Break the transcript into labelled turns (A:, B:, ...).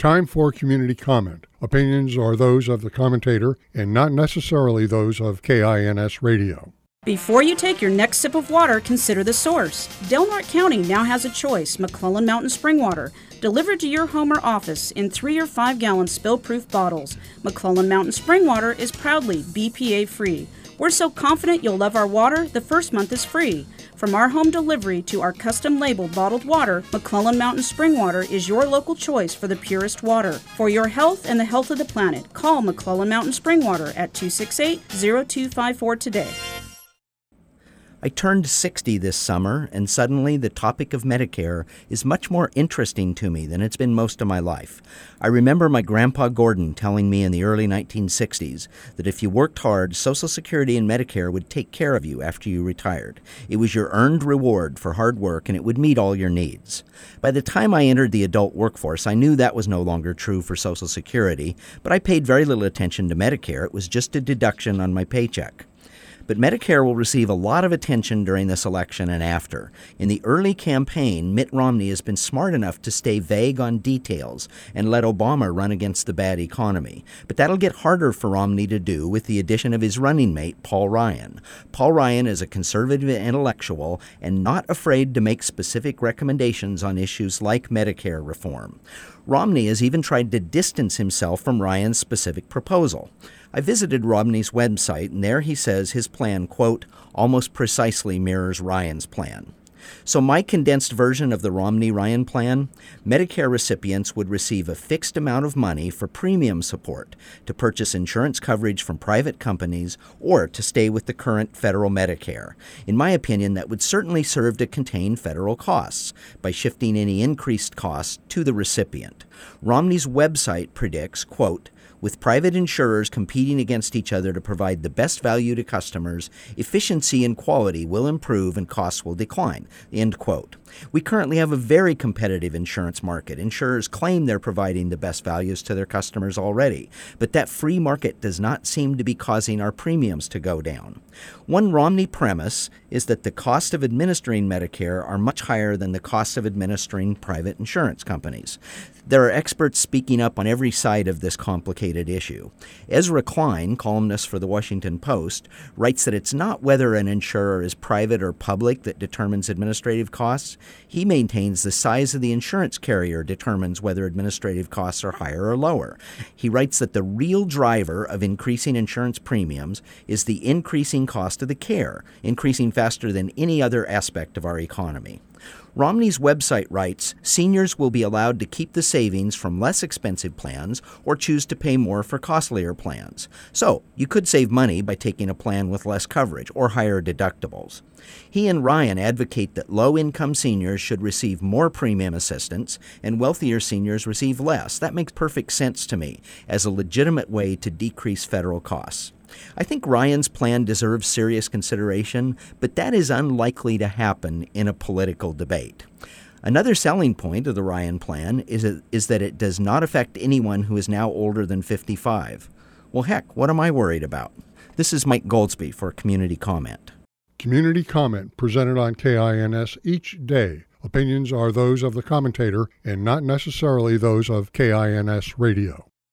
A: Time for community comment. Opinions are those of the commentator and not necessarily those of KINS Radio.
B: Before you take your next sip of water, consider the source. Del Norte County now has a choice: McClellan Mountain Spring Water, delivered to your home or office in 3 or 5 gallon spill-proof bottles. McClellan Mountain Spring Water is proudly BPA-free. We're so confident you'll love our water, the first month is free. From our home delivery to our custom-labeled bottled water, McClellan Mountain Spring Water is your local choice for the purest water. For your health and the health of the planet, call McClellan Mountain Spring Water at 268-0254 today.
C: I turned 60 this summer, and suddenly the topic of Medicare is much more interesting to me than it's been most of my life. I remember my grandpa Gordon telling me in the early 1960s that if you worked hard, Social Security and Medicare would take care of you after you retired. It was your earned reward for hard work, and it would meet all your needs. By the time I entered the adult workforce, I knew that was no longer true for Social Security, but I paid very little attention to Medicare. It was just a deduction on my paycheck. But Medicare will receive a lot of attention during this election and after. In the early campaign, Mitt Romney has been smart enough to stay vague on details and let Obama run against the bad economy. But that'll get harder for Romney to do with the addition of his running mate, Paul Ryan. Paul Ryan is a conservative intellectual and not afraid to make specific recommendations on issues like Medicare reform. Romney has even tried to distance himself from Ryan's specific proposal. I visited Romney's website, and there he says his plan, quote, almost precisely mirrors Ryan's plan. So my condensed version of the Romney-Ryan plan: Medicare recipients would receive a fixed amount of money for premium support to purchase insurance coverage from private companies or to stay with the current federal Medicare. In my opinion, that would certainly serve to contain federal costs by shifting any increased costs to the recipient. Romney's website predicts, quote, with private insurers competing against each other to provide the best value to customers, efficiency and quality will improve and costs will decline, end quote. We currently have a very competitive insurance market. Insurers claim they're providing the best values to their customers already, but that free market does not seem to be causing our premiums to go down. One Romney premise is that the cost of administering Medicare are much higher than the cost of administering private insurance companies. There are experts speaking up on every side of this complicated issue. Ezra Klein, columnist for the Washington Post, writes that it's not whether an insurer is private or public that determines administrative costs. He maintains the size of the insurance carrier determines whether administrative costs are higher or lower. He writes that the real driver of increasing insurance premiums is the increasing cost of the care, increasing faster than any other aspect of our economy. Romney's website writes, seniors will be allowed to keep the savings from less expensive plans or choose to pay more for costlier plans. So, you could save money by taking a plan with less coverage or higher deductibles. He and Ryan advocate that low-income seniors should receive more premium assistance and wealthier seniors receive less. That makes perfect sense to me as a legitimate way to decrease federal costs. I think Ryan's plan deserves serious consideration, but that is unlikely to happen in a political debate. Another selling point of the Ryan plan is that it does not affect anyone who is now older than 55. Well, heck, what am I worried about? This is Mike Goldsby for Community Comment.
A: Community comment presented on KINS each day. Opinions are those of the commentator and not necessarily those of KINS Radio.